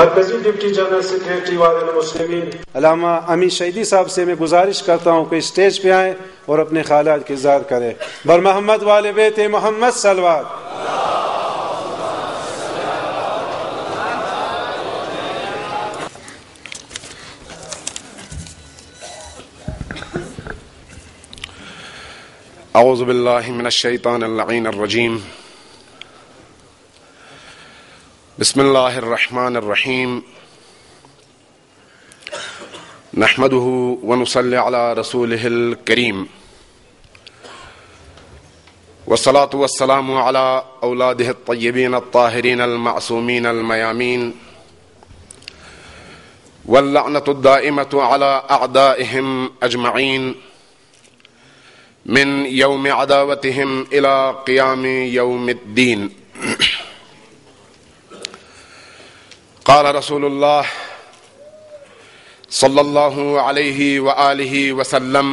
مرکزی deputy general secretary وادی المسلمین علامہ امین شہیدی صاحب سے میں گزارش کرتا ہوں کہ اسٹیج پہ آئیں اور اپنے خیالات کی اظہار کریں. بر محمد والے بیت محمد صلوات. اعوذ باللہ من الشیطان اللعین الرجیم. بسم اللہ الرحمن الرحیم. نحمده ونصلی علی رسوله الکریم والصلاة والسلام علی اولاده الطیبین الطاہرین المعصومین المیامین واللعنة الدائمة علی اعدائهم اجمعین من یوم عداوتهم الى قیام یوم الدین. قال رسول اللہ صلی اللہ علیہ وآلہ وسلم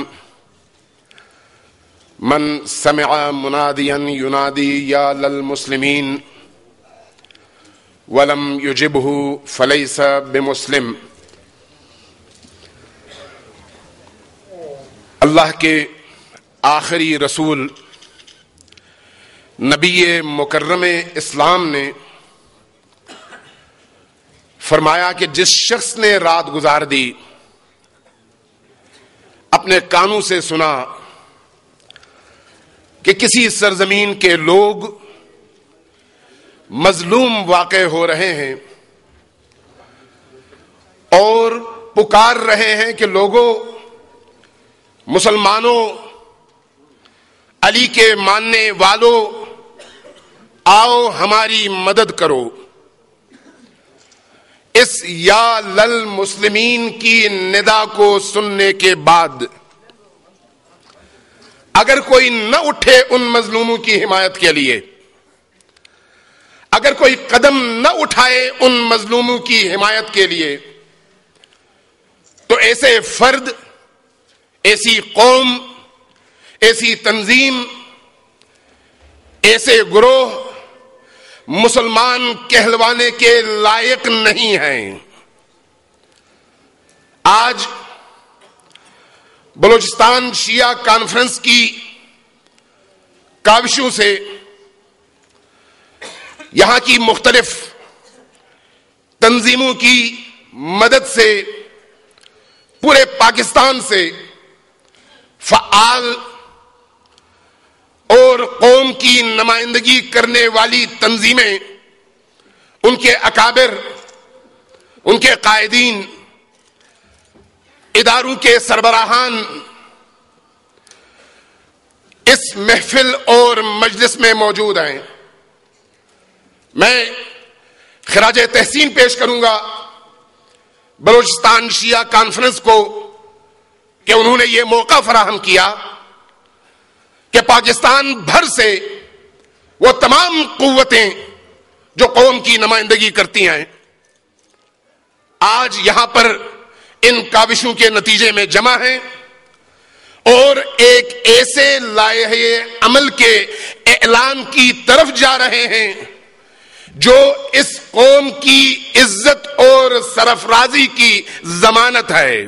من سمع منادیا ینادی یا للمسلمین ولم یجبہ فلیس بمسلم. اللہ کے آخری رسول نبی مکرم اسلام نے فرمایا کہ جس شخص نے رات گزار دی اپنے کانوں سے سنا کہ کسی سرزمین کے لوگ مظلوم واقع ہو رہے ہیں اور پکار رہے ہیں کہ لوگوں، مسلمانوں، علی کے ماننے والوں، آؤ ہماری مدد کرو، اس یا للمسلمین کی ندا کو سننے کے بعد اگر کوئی نہ اٹھے ان مظلوموں کی حمایت کے لیے، اگر کوئی قدم نہ اٹھائے ان مظلوموں کی حمایت کے لیے، تو ایسے فرد، ایسی قوم، ایسی تنظیم، ایسے گروہ مسلمان کہلوانے کے لائق نہیں ہیں. آج بلوچستان شیعہ کانفرنس کی کاوشوں سے، یہاں کی مختلف تنظیموں کی مدد سے، پورے پاکستان سے فعال اور قوم کی نمائندگی کرنے والی تنظیمیں، ان کے اکابر، ان کے قائدین، اداروں کے سربراہان اس محفل اور مجلس میں موجود ہیں. میں خراج تحسین پیش کروں گا بلوچستان شیعہ کانفرنس کو کہ انہوں نے یہ موقع فراہم کیا کہ پاکستان بھر سے وہ تمام قوتیں جو قوم کی نمائندگی کرتی ہیں آج یہاں پر ان کاوشوں کے نتیجے میں جمع ہیں اور ایک ایسے لائحہ عمل کے اعلان کی طرف جا رہے ہیں جو اس قوم کی عزت اور سرفرازی کی ضمانت ہے.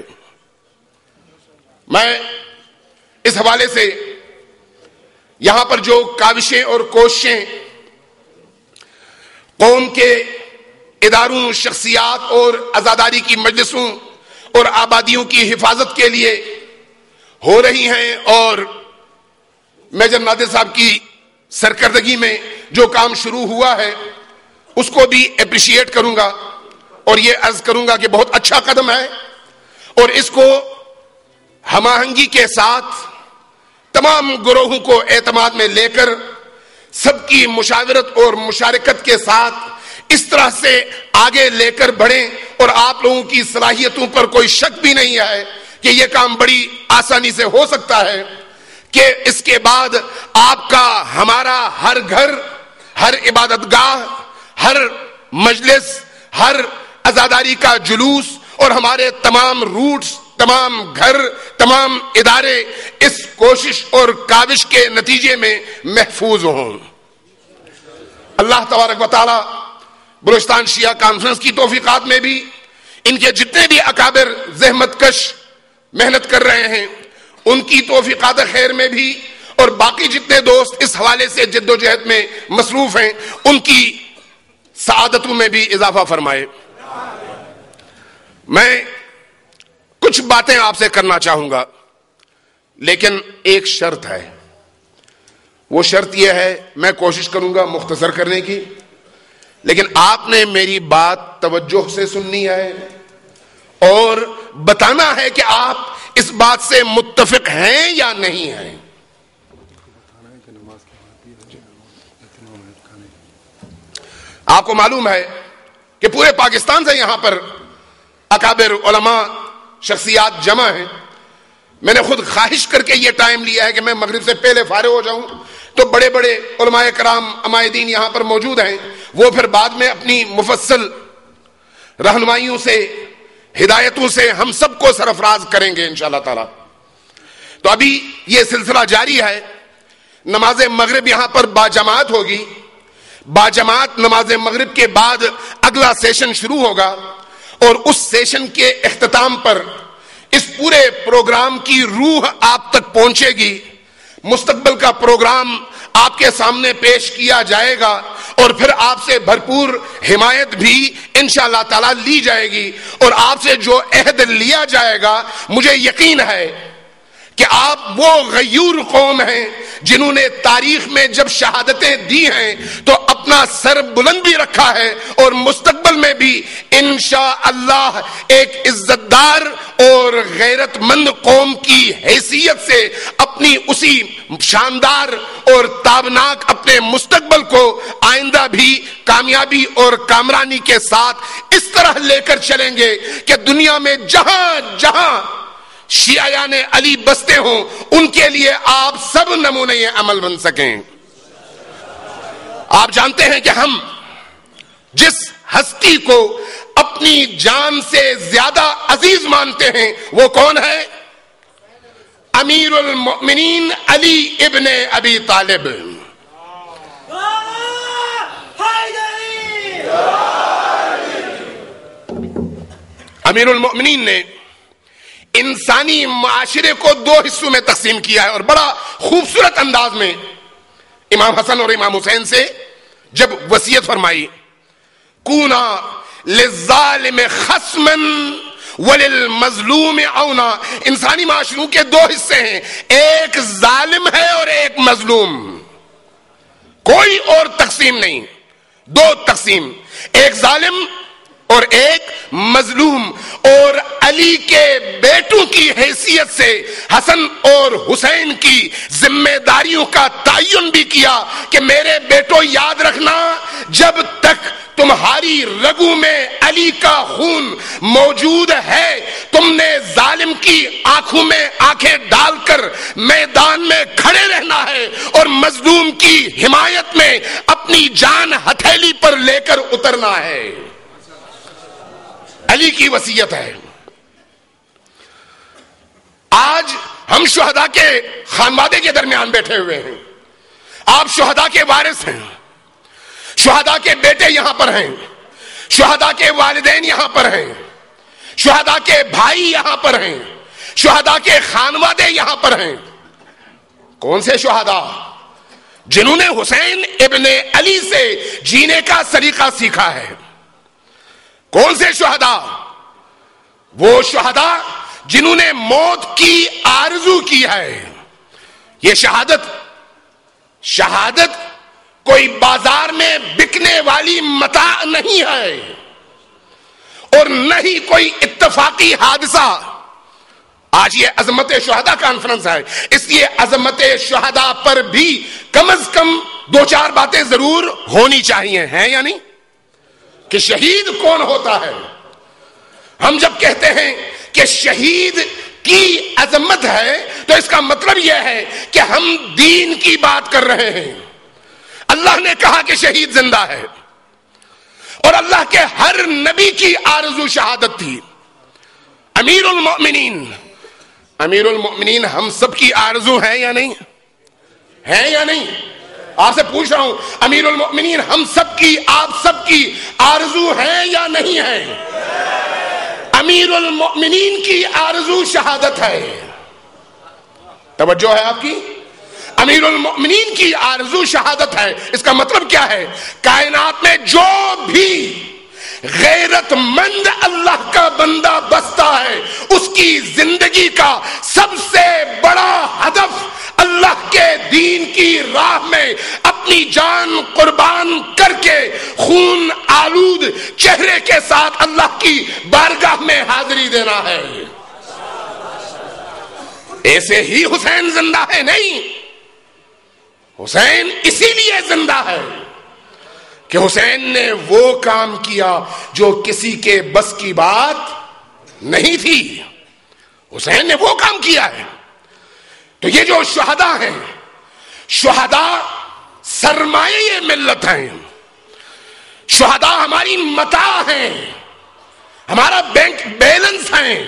میں اس حوالے سے یہاں پر جو کاوشیں اور کوششیں قوم کے اداروں، شخصیات اور عزاداری کی مجلسوں اور آبادیوں کی حفاظت کے لیے ہو رہی ہیں، اور میجر نادر صاحب کی سرکردگی میں جو کام شروع ہوا ہے اس کو بھی اپریشیٹ کروں گا اور یہ عرض کروں گا کہ بہت اچھا قدم ہے، اور اس کو ہم آہنگی کے ساتھ تمام گروہوں کو اعتماد میں لے کر سب کی مشاورت اور مشارکت کے ساتھ اس طرح سے آگے لے کر بڑھیں. اور آپ لوگوں کی صلاحیتوں پر کوئی شک بھی نہیں ہے کہ یہ کام بڑی آسانی سے ہو سکتا ہے کہ اس کے بعد آپ کا، ہمارا ہر گھر، ہر عبادت گاہ، ہر مجلس، ہر عزاداری کا جلوس اور ہمارے تمام روٹس، تمام گھر، تمام ادارے اس کوشش اور کاوش کے نتیجے میں محفوظ ہوں. اللہ تبارک و تعالی بلوچستان شیعہ کانفرنس کی توفیقات میں بھی، ان کے جتنے بھی اکابر زحمت کش محنت کر رہے ہیں ان کی توفیقات خیر میں بھی، اور باقی جتنے دوست اس حوالے سے جد و جہد میں مصروف ہیں ان کی سعادتوں میں بھی اضافہ فرمائے۔ میں کچھ باتیں آپ سے کرنا چاہوں گا، لیکن ایک شرط ہے، وہ شرط یہ ہے، میں کوشش کروں گا مختصر کرنے کی، لیکن آپ نے میری بات توجہ سے سننی ہے اور بتانا ہے کہ آپ اس بات سے متفق ہیں یا نہیں ہیں۔ آپ کو معلوم ہے کہ پورے پاکستان سے یہاں پر اکابر علماء شخصیات جمع ہیں۔ میں نے خود خواہش کر کے یہ ٹائم لیا ہے کہ میں مغرب سے پہلے فارغ ہو جاؤں، تو بڑے بڑے علماء کرام عمائدین یہاں پر موجود ہیں، وہ پھر بعد میں اپنی مفصل رہنمائیوں سے ہدایتوں سے ہم سب کو سرفراز کریں گے انشاءاللہ تعالی۔ تو ابھی یہ سلسلہ جاری ہے، نماز مغرب یہاں پر باجماعت ہوگی، باجماعت نماز مغرب کے بعد اگلا سیشن شروع ہوگا، اور اس سیشن کے اختتام پر اس پورے پروگرام کی روح آپ تک پہنچے گی، مستقبل کا پروگرام آپ کے سامنے پیش کیا جائے گا، اور پھر آپ سے بھرپور حمایت بھی انشاءاللہ تعالی لی جائے گی، اور آپ سے جو عہد لیا جائے گا مجھے یقین ہے کہ آپ وہ غیور قوم ہیں جنہوں نے تاریخ میں جب شہادتیں دی ہیں تو اپنا سر بلند بھی رکھا ہے، اور مستقبل میں بھی انشاءاللہ ایک عزت دار اور غیرت مند قوم کی حیثیت سے اپنی اسی شاندار اور تابناک اپنے مستقبل کو آئندہ بھی کامیابی اور کامرانی کے ساتھ اس طرح لے کر چلیں گے کہ دنیا میں جہاں جہاں شیعیان علی بستے ہوں ان کے لیے آپ سب نمونے عمل بن سکیں۔ آپ جانتے ہیں کہ ہم جس ہستی کو اپنی جان سے زیادہ عزیز مانتے ہیں وہ کون ہے؟ امیر المؤمنین علی ابن ابی طالب۔ امیر المؤمنین نے انسانی معاشرے کو دو حصوں میں تقسیم کیا ہے، اور بڑا خوبصورت انداز میں امام حسن اور امام حسین سے جب وصیت فرمائی، کونا للظالم خصما وللمظلوم عونا، انسانی معاشروں کے دو حصے ہیں، ایک ظالم ہے اور ایک مظلوم، کوئی اور تقسیم نہیں، دو تقسیم، ایک ظالم اور ایک مظلوم۔ اور علی کے بیٹوں کی حیثیت سے حسن اور حسین کی ذمہ داریوں کا تعین بھی کیا کہ میرے بیٹوں یاد رکھنا، جب تک تمہاری رگوں میں علی کا خون موجود ہے تم نے ظالم کی آنکھوں میں آنکھیں ڈال کر میدان میں کھڑے رہنا ہے، اور مظلوم کی حمایت میں اپنی جان ہتھیلی پر لے کر اترنا ہے۔ علی کی وصیت ہے۔ آج ہم شہداء کے خانوادے کے درمیان بیٹھے ہوئے ہیں، آپ شہداء کے وارث ہیں، شہداء کے بیٹے یہاں پر ہیں، شہداء کے والدین یہاں پر ہیں، شہداء کے بھائی یہاں پر ہیں، شہداء کے خانوادے یہاں پر ہیں۔ کون سے شہداء؟ جنہوں نے حسین ابن علی سے جینے کا سلیقہ سیکھا ہے۔ کون سے شہداء؟ وہ شہداء جنہوں نے موت کی آرزو کی ہے۔ یہ شہادت کوئی بازار میں بکنے والی متاع نہیں ہے، اور نہ ہی کوئی اتفاقی حادثہ۔ آج یہ عظمت شہداء کانفرنس ہے، اس لیے عظمت شہداء پر بھی کم از کم دو چار باتیں ضرور ہونی چاہیے، ہیں یا نہیں؟ کہ شہید کون ہوتا ہے؟ ہم جب کہتے ہیں کہ شہید کی عظمت ہے تو اس کا مطلب یہ ہے کہ ہم دین کی بات کر رہے ہیں۔ اللہ نے کہا کہ شہید زندہ ہے، اور اللہ کے ہر نبی کی آرزو شہادت تھی۔ امیر المؤمنین ہم سب کی آرزو ہے یا نہیں؟ ہے یا نہیں؟ آپ سے پوچھ رہا ہوں امیر المؤمنین ہم سب کی آپ سب کی آرزو ہے یا نہیں ہے؟ امیر المؤمنین کی آرزو شہادت ہے. توجہ ہے آپ کی؟ امیر المؤمنین کی آرزو شہادت ہے. اس کا مطلب کیا ہے؟ کائنات میں جو بھی غیرت مند اللہ کا بندہ بستا ہے اس کی زندگی کا سب سے بڑا ہدف اللہ کے دین کی راہ میں اپنی جان قربان کر کے خون آلود چہرے کے ساتھ اللہ کی بارگاہ میں حاضری دینا ہے. ایسے ہی حسین زندہ ہے نہیں، حسین اسی لیے زندہ ہے کہ حسین نے وہ کام کیا جو کسی کے بس کی بات نہیں تھی. حسین نے وہ کام کیا ہے. تو یہ جو شہداء ہیں، شہداء سرمایہ ملت ہیں، شہداء ہماری متاع ہیں، ہمارا بینک بیلنس ہیں.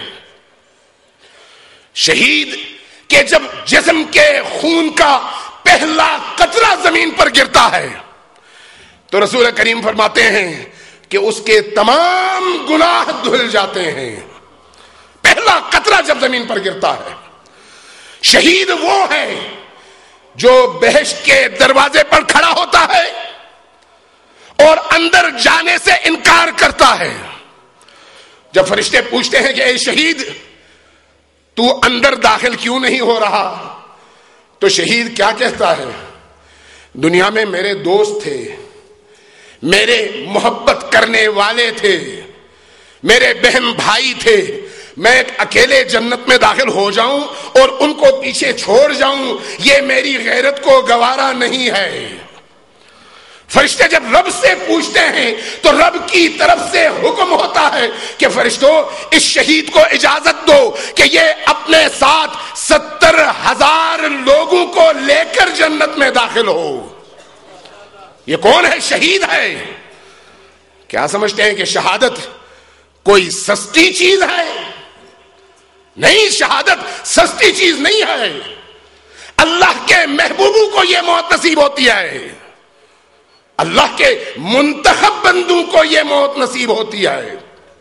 شہید کے جب جسم کے خون کا پہلا قطرہ زمین پر گرتا ہے تو رسول کریم فرماتے ہیں کہ اس کے تمام گناہ دھل جاتے ہیں. پہلا قطرہ جب زمین پر گرتا ہے. شہید وہ ہے جو بہشت کے دروازے پر کھڑا ہوتا ہے اور اندر جانے سے انکار کرتا ہے. جب فرشتے پوچھتے ہیں کہ اے شہید تو اندر داخل کیوں نہیں ہو رہا، تو شہید کیا کہتا ہے؟ دنیا میں میرے دوست تھے، میرے محبت کرنے والے تھے، میرے بہن بھائی تھے، میں اکیلے جنت میں داخل ہو جاؤں اور ان کو پیچھے چھوڑ جاؤں، یہ میری غیرت کو گوارا نہیں ہے. فرشتے جب رب سے پوچھتے ہیں تو رب کی طرف سے حکم ہوتا ہے کہ فرشتوں اس شہید کو اجازت دو کہ یہ اپنے ساتھ 70,000 لوگوں کو لے کر جنت میں داخل ہو. یہ کون ہے؟ شہید ہے. کیا سمجھتے ہیں کہ شہادت کوئی سستی چیز ہے؟ نہیں، شہادت سستی چیز نہیں ہے. اللہ کے محبوبوں کو یہ موت نصیب ہوتی ہے، اللہ کے منتخب بندوں کو یہ موت نصیب ہوتی ہے.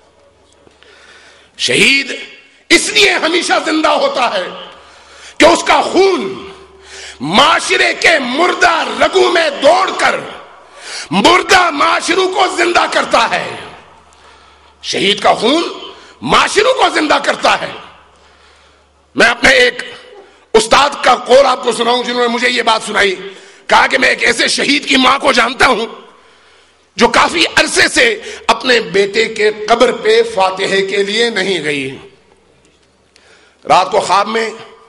شہید اس لیے ہمیشہ زندہ ہوتا ہے کہ اس کا خون معاشرے کے مردہ رگوں میں دوڑ کر مردہ معاشروں کو زندہ کرتا ہے. شہید کا خون معاشروں کو زندہ کرتا ہے. میں اپنے ایک استاد کا قول آپ کو سناؤں جنہوں نے مجھے یہ بات سنائی. کہا کہ میں ایک ایسے شہید کی ماں کو جانتا ہوں جو کافی عرصے سے اپنے بیٹے کے قبر پہ فاتحے کے لیے نہیں گئی. رات کو خواب میں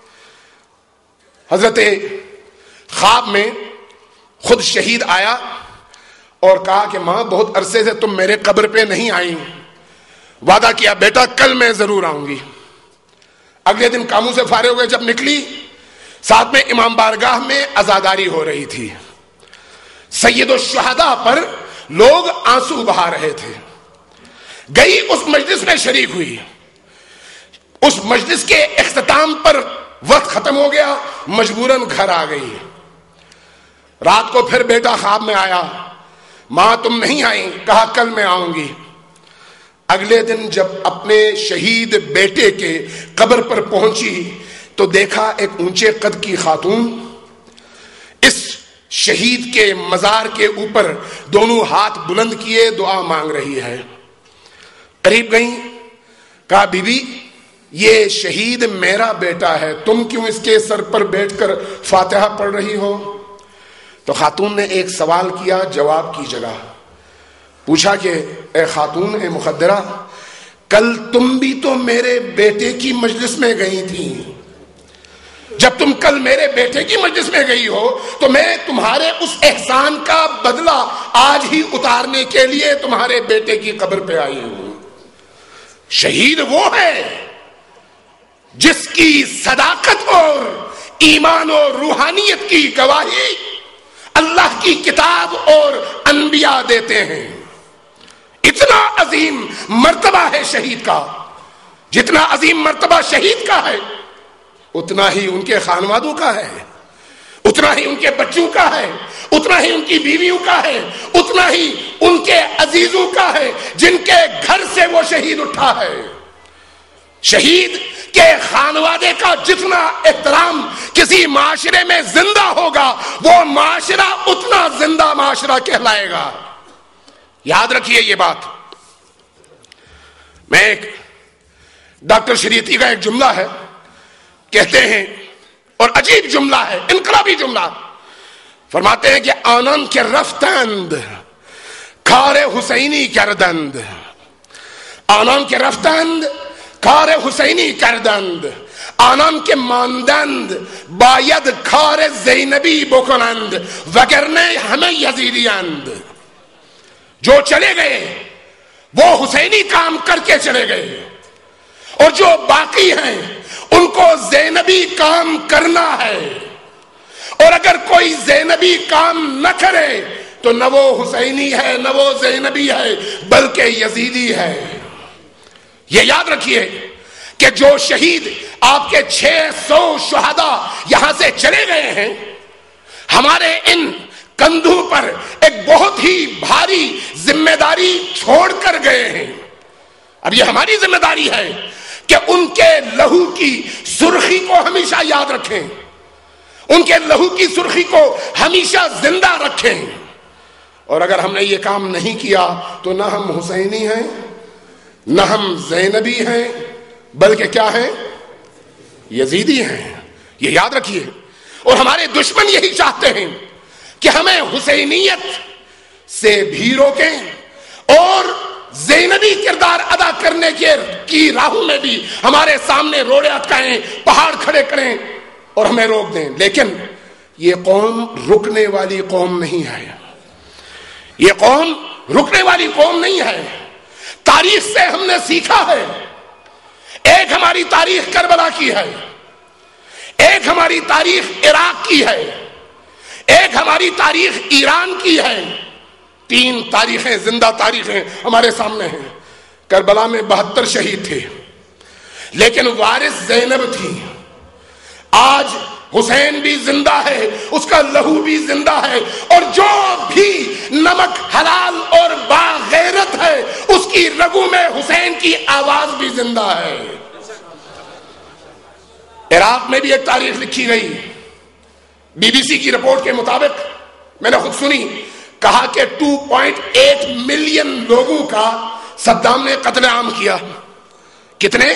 حضرت خواب میں خود شہید آیا اور کہا کہ ماں بہت عرصے سے تم میرے قبر پہ نہیں آئی، وعدہ کیا بیٹا کل میں ضرور آؤں گی. اگلے دن کاموں سے فارغ ہو گئے، جب نکلی ساتھ میں امام بارگاہ میں عزاداری ہو رہی تھی. سید الشہداء پر لوگ آنسو بہا رہے تھے. گئی اس مجلس میں شریک ہوئی. اس مجلس کے اختتام پر وقت ختم ہو گیا، مجبوراً گھر آ گئی. رات کو پھر بیٹا خواب میں آیا، ماں تم نہیں آئی، کہا کل میں آؤں گی. اگلے دن جب اپنے شہید بیٹے کے قبر پر پہنچی تو دیکھا ایک اونچے قد کی خاتون اس شہید کے مزار کے اوپر دونوں ہاتھ بلند کیے دعا مانگ رہی ہے. قریب گئیں، کہا بی بی یہ شہید میرا بیٹا ہے، تم کیوں اس کے سر پر بیٹھ کر فاتحہ پڑھ رہی ہو؟ تو خاتون نے ایک سوال کیا جواب کی جگہ. پوچھا کہ اے خاتون، اے مخدرہ، کل تم بھی تو میرے بیٹے کی مجلس میں گئی تھی. جب تم کل میرے بیٹے کی مجلس میں گئی ہو تو میں تمہارے اس احسان کا بدلہ آج ہی اتارنے کے لیے تمہارے بیٹے کی قبر پہ آئی ہوں. شہید وہ ہے جس کی صداقت اور ایمان اور روحانیت کی گواہی اللہ کی کتاب اور انبیاء دیتے ہیں. اتنا عظیم مرتبہ ہے شہید کا. جتنا عظیم مرتبہ شہید کا ہے اتنا ہی ان کے خانوادوں کا ہے، اتنا ہی ان کے بچوں کا ہے، اتنا ہی ان کی بیویوں کا ہے، اتنا ہی ان کے عزیزوں کا ہے جن کے گھر سے وہ شہید اٹھا ہے۔ شہید کے خانوادے کا جتنا احترام کسی معاشرے میں زندہ ہوگا وہ معاشرہ اتنا زندہ معاشرہ کہلائے گا۔ یاد رکھیے یہ بات۔ میں ایک ڈاکٹر شریعتی کا ایک جملہ ہے، کہتے ہیں، اور عجیب جملہ ہے، انقلابی جملہ، فرماتے ہیں کہ آنان کے رفتند کار حسینی کردند، آنان کے رفتند کار حسینی کردند، آنان کے ماندند باید کار زینبی بکنند وگرنے ہمیں یزیدیند۔ جو چلے گئے وہ حسینی کام کر کے چلے گئے، اور جو باقی ہیں ان کو زینبی کام کرنا ہے، اور اگر کوئی زینبی کام نہ کرے تو نہ وہ حسینی ہے نہ وہ زینبی ہے بلکہ یزیدی ہے۔ یہ یاد رکھیے کہ جو شہید آپ کے 600 شہداء یہاں سے چلے گئے ہیں، ہمارے ان کندھوں پر ایک بہت ہی بھاری ذمہ داری چھوڑ کر گئے ہیں۔ اب یہ ہماری ذمہ داری ہے کہ ان کے لہو کی سرخی کو ہمیشہ یاد رکھیں، ان کے لہو کی سرخی کو ہمیشہ زندہ رکھیں، اور اگر ہم نے یہ کام نہیں کیا تو نہ ہم حسینی ہیں نہ ہم زینبی ہیں بلکہ کیا ہیں؟ یزیدی ہیں۔ یہ یاد رکھیے۔ اور ہمارے دشمن یہی چاہتے ہیں کہ ہمیں حسینیت سے بھی روکیں اور زینبی کردار ادا کرنے کی راہوں میں بھی ہمارے سامنے روڑے اٹکائیں، پہاڑ کھڑے کریں اور ہمیں روک دیں۔ لیکن یہ قوم رکنے والی قوم نہیں ہے، یہ قوم رکنے والی قوم نہیں ہے۔ تاریخ سے ہم نے سیکھا ہے، ایک ہماری تاریخ کربلا کی ہے، ایک ہماری تاریخ عراق کی ہے، ایک ہماری تاریخ ایران کی ہے۔ 3 تاریخیں، زندہ تاریخیں ہمارے سامنے ہیں۔ کربلا میں 72 شہید تھے، لیکن وارث زینب تھی۔ آج حسین بھی زندہ ہے، اس کا لہو بھی زندہ ہے، اور جو بھی نمک حلال اور باغیرت ہے اس کی رگوں میں حسین کی آواز بھی زندہ ہے۔ عراق میں بھی ایک تاریخ لکھی گئی، BBC کی رپورٹ کے مطابق، میں نے خود سنی، کہا کہ 2.8 ملین لوگوں کا صدام نے قتل عام کیا۔ کتنے؟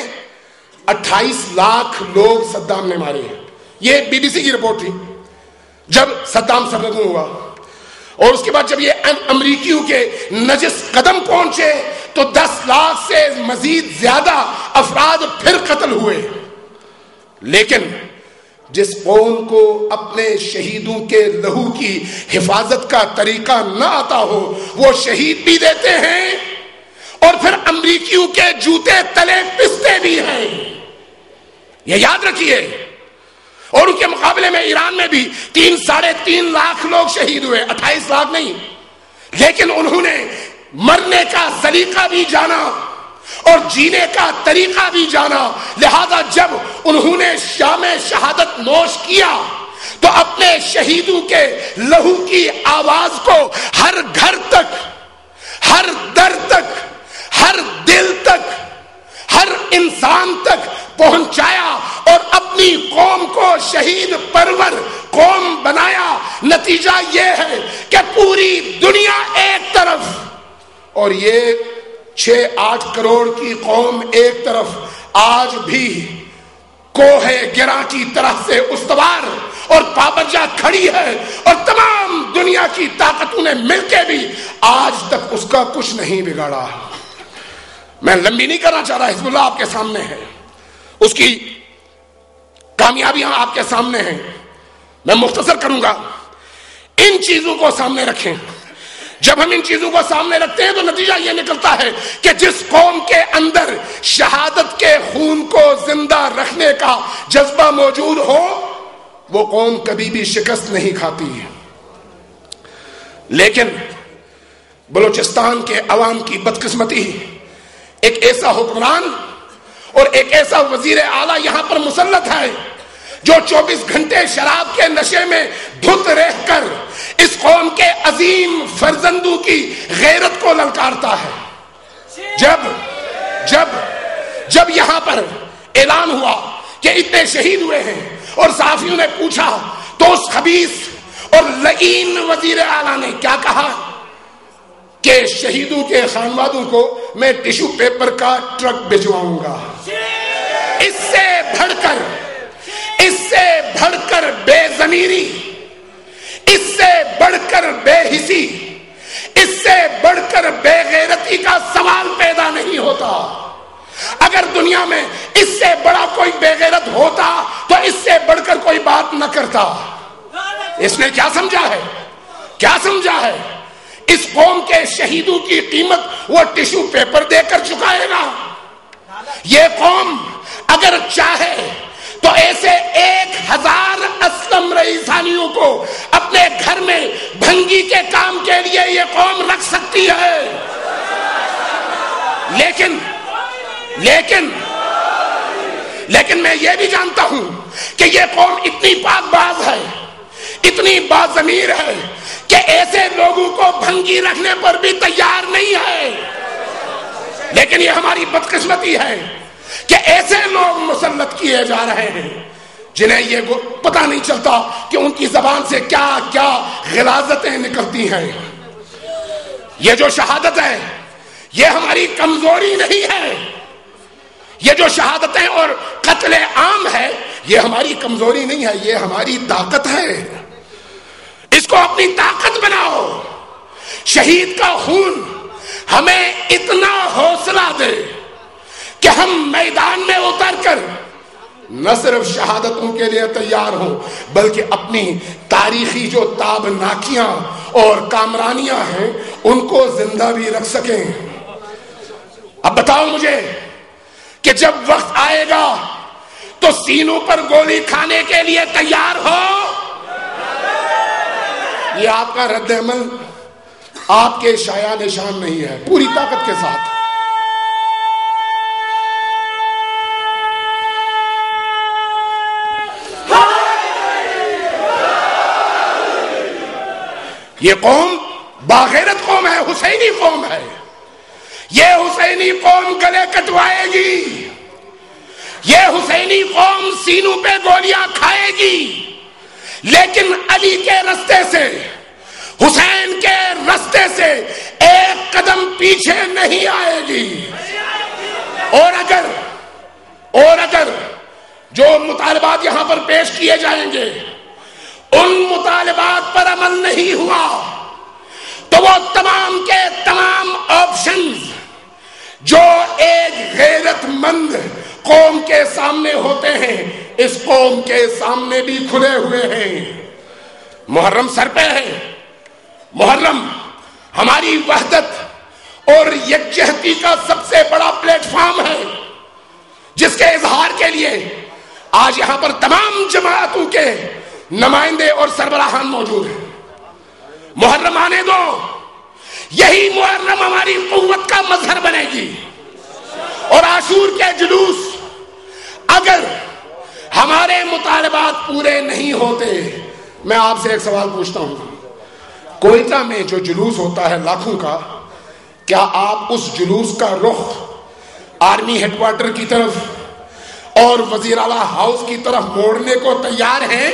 28 لاکھ لوگ صدام نے مارے۔ یہ BBC کی رپورٹ تھی جب صدام سرنگوں ہوا، اور اس کے بعد جب یہ امریکیوں کے نجس قدم پہنچے تو 10 لاکھ سے مزید زیادہ افراد پھر قتل ہوئے۔ لیکن جس قوم کو اپنے شہیدوں کے لہو کی حفاظت کا طریقہ نہ آتا ہو وہ شہید بھی دیتے ہیں اور پھر امریکیوں کے جوتے تلے پستے بھی ہیں۔ یہ یاد رکھیے۔ اور ان کے مقابلے میں ایران میں بھی 3-3.5 لاکھ لوگ شہید ہوئے، 28 لاکھ نہیں، لیکن انہوں نے مرنے کا سلیقہ بھی جانا اور جینے کا طریقہ بھی جانا۔ لہذا جب انہوں نے شام شہادت نوش کیا تو اپنے شہیدوں کے لہو کی آواز کو ہر گھر تک، ہر در تک، ہر دل تک، ہر انسان تک پہنچایا اور اپنی قوم کو شہید پرور قوم بنایا۔ نتیجہ یہ ہے کہ پوری دنیا ایک طرف اور یہ 6-8 کروڑ کی قوم ایک طرف آج بھی کوہ گراں کی طرح سے استوار اور پابرجا کھڑی ہے، اور تمام دنیا کی طاقتوں نے مل کے بھی آج تک اس کا کچھ نہیں بگاڑا۔ میں لمبی نہیں کرنا چاہ رہا، حزب اللہ آپ کے سامنے ہے، اس کی کامیابیاں آپ کے سامنے ہیں، میں مختصر کروں گا۔ ان چیزوں کو سامنے رکھیں۔ جب ہم ان چیزوں کو سامنے رکھتے ہیں تو نتیجہ یہ نکلتا ہے کہ جس قوم کے اندر شہادت کے خون کو زندہ رکھنے کا جذبہ موجود ہو وہ قوم کبھی بھی شکست نہیں کھاتی ہے۔ لیکن بلوچستان کے عوام کی بدقسمتی، ایک ایسا حکمران اور ایک ایسا وزیر اعلیٰ یہاں پر مسلط ہے جو 24 گھنٹے شراب کے نشے میں دھت رہ کر اس قوم کے عظیم فرزندوں کی غیرت کو للکارتا ہے. جب یہاں پر اعلان ہوا کہ اتنے شہید ہوئے ہیں اور صحافیوں نے پوچھا تو اس خبیث اور لعین وزیر اعلیٰ نے کیا کہا کہ شہیدوں کے خانوادوں کو میں ٹشو پیپر کا ٹرک بھجواؤں گا. اس سے بڑھ کر بے ضمیری، اس سے بڑھ کر بے حسی، اس سے بڑھ کر بے غیرتی کا سوال پیدا نہیں ہوتا. اگر دنیا میں اس سے بڑا کوئی بے غیرت ہوتا تو اس سے بڑھ کر کوئی بات نہ کرتا. اس نے کیا سمجھا ہے اس قوم کے شہیدوں کی قیمت وہ ٹشو پیپر دے کر چکائے گا. یہ قوم اگر چاہے تو ایسے 1000 اسلم رئیسانیوں کو اپنے گھر میں بھنگی کے کام کے لیے یہ قوم رکھ سکتی ہے. لیکن میں یہ بھی جانتا ہوں کہ یہ قوم اتنی پاک باز ہے، اتنی باضمیر ہے کہ ایسے لوگوں کو بھنگی رکھنے پر بھی تیار نہیں ہے. لیکن یہ ہماری بدقسمتی ہے کہ ایسے لوگ مسلط کیے جا رہے ہیں جنہیں یہ پتہ نہیں چلتا کہ ان کی زبان سے کیا کیا غلاظتیں نکلتی ہیں. یہ جو شہادت ہے یہ ہماری کمزوری نہیں ہے. یہ جو شہادتیں اور قتل عام ہے یہ ہماری کمزوری نہیں ہے، یہ ہماری طاقت ہے. اس کو اپنی طاقت بناؤ. شہید کا خون ہمیں اتنا حوصلہ دے کہ ہم میدان میں اتر کر نہ صرف شہادتوں کے لیے تیار ہوں بلکہ اپنی تاریخی جو تابناکیاں اور کامرانیاں ہیں ان کو زندہ بھی رکھ سکیں. اب بتاؤ مجھے کہ جب وقت آئے گا تو سینوں پر گولی کھانے کے لیے تیار ہو. یہ آپ کا رد عمل آپ کے شایع نشان نہیں ہے. پوری طاقت کے ساتھ یہ قوم باغیرت قوم ہے، حسینی قوم ہے. یہ حسینی قوم گلے کٹوائے گی، یہ حسینی قوم سینوں پہ گولیاں کھائے گی، لیکن علی کے رستے سے، حسین کے رستے سے ایک قدم پیچھے نہیں آئے گی. اور اگر جو مطالبات یہاں پر پیش کیے جائیں گے ان مطالبات پر عمل نہیں ہوا تو وہ تمام کے تمام آپشنز جو ایک غیرت مند قوم کے سامنے ہوتے ہیں اس قوم کے سامنے بھی کھلے ہوئے ہیں. محرم سر پہ ہے. محرم ہماری وحدت اور یکجہتی کا سب سے بڑا پلیٹ فارم ہے جس کے اظہار کے لیے آج یہاں پر تمام جماعتوں کے نمائندے اور سربراہان موجود ہیں. محرم آنے دو. یہی محرم ہماری قوت کا مظہر بنے گی. اور عاشور کے جلوس اگر ہمارے مطالبات پورے نہیں ہوتے، میں آپ سے ایک سوال پوچھتا ہوں. کوئٹہ میں جو جلوس ہوتا ہے لاکھوں کا، کیا آپ اس جلوس کا رخ آرمی ہیڈ کوارٹر کی طرف اور وزیر اعلیٰ ہاؤس کی طرف موڑنے کو تیار ہیں؟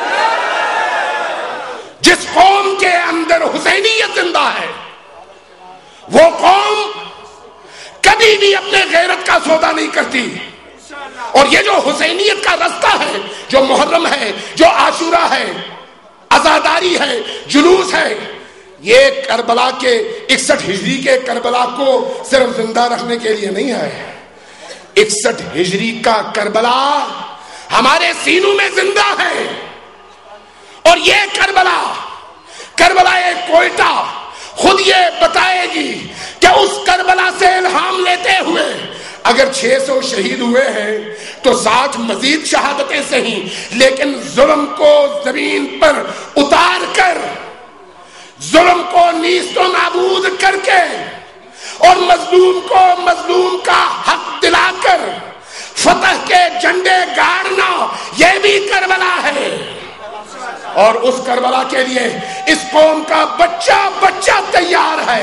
جس قوم کے اندر حسینیت زندہ ہے وہ قوم کبھی بھی اپنے غیرت کا سودا نہیں کرتی. اور یہ جو حسینیت کا رستہ ہے، جو محرم ہے، جو عاشورہ ہے، عزاداری ہے، جلوس ہے، یہ کربلا کے 61 ہجری کے کربلا کو صرف زندہ رکھنے کے لیے نہیں ہے. 61 ہجری کا کربلا ہمارے سینوں میں زندہ ہے. اور یہ کربلا کوئٹہ خود یہ بتائے گی کہ اس کربلا سے الہام لیتے ہوئے اگر 600 شہید ہوئے ہیں تو 60 مزید شہادتیں صحیح، لیکن ظلم کو زمین پر اتار کر، ظلم کو نیست و نابود کر کے اور مظلوم کو مظلوم کا حق دلا کر فتح کے جھنڈے گاڑنا یہ بھی کربلا ہے، اور اس کربلا کے لیے اس قوم کا بچہ بچہ تیار ہے۔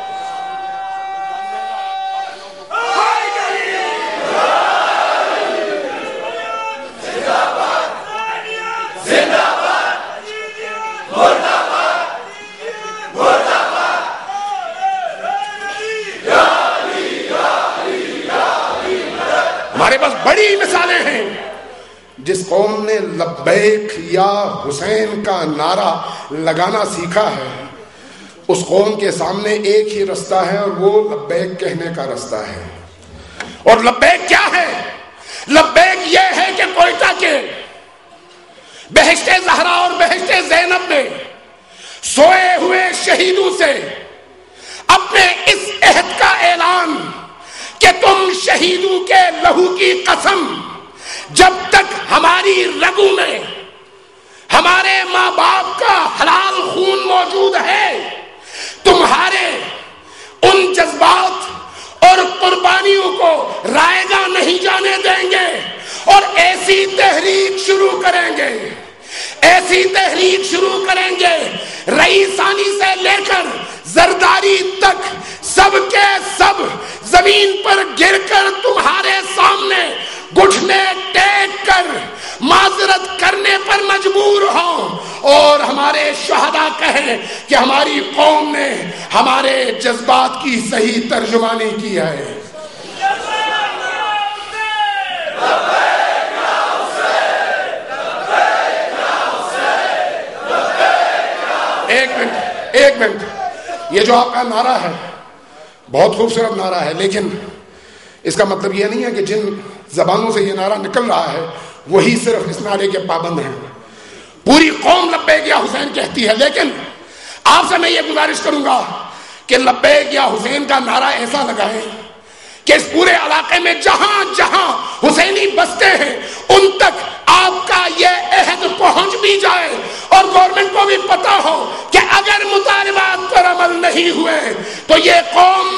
ہمارے پاس بڑی مثالیں ہیں۔ جس قوم نے لبیک یا حسین کا نعرہ لگانا سیکھا ہے، اس قوم کے سامنے ایک ہی رستہ ہے، اور وہ لبیک کہنے کا رستہ ہے۔ اور لبیک کیا ہے؟ لبیک یہ ہے کہ کوئٹہ کے بہشت زہرا اور بہشت زینب میں سوئے ہوئے شہیدوں سے اپنے اس عہد کا اعلان کہ تم شہیدوں کے لہو کی قسم، جب تک ہماری رگوں میں ہمارے ماں باپ کا حلال خون موجود ہے، تمہارے ان جذبات اور قربانیوں کو رائگاں نہیں جانے دیں گے، اور ایسی تحریک شروع کریں گے، ایسی تحریک شروع کریں گے، رئیسانی سے لے کر زرداری تک سب کے سب زمین پر گر کر تمہارے سامنے گھٹنے ٹیک کر معذرت کرنے پر مجبور ہوں، اور ہمارے شہداء کہیں کہ ہماری قوم نے ہمارے جذبات کی صحیح ترجمانی کی ہے۔ ایک منٹ، یہ جو آپ کا نعرہ ہے بہت خوبصورت نعرہ ہے، لیکن اس کا مطلب یہ نہیں ہے کہ جن زبانوں سے یہ نعرہ نکل رہا ہے وہی صرف اس نعرے کے پابند ہیں۔ پوری قوم لبیک یا حسین کہتی ہے، لیکن آپ سے میں یہ گزارش کروں گا کہ لبیک یا حسین کا نعرہ ایسا لگائیں کہ اس پورے علاقے میں جہاں جہاں حسینی بستے ہیں ان تک آپ کا یہ عہد پہنچ بھی جائے، اور گورنمنٹ کو بھی پتا ہو کہ اگر مطالبات پر عمل نہیں ہوئے تو یہ قوم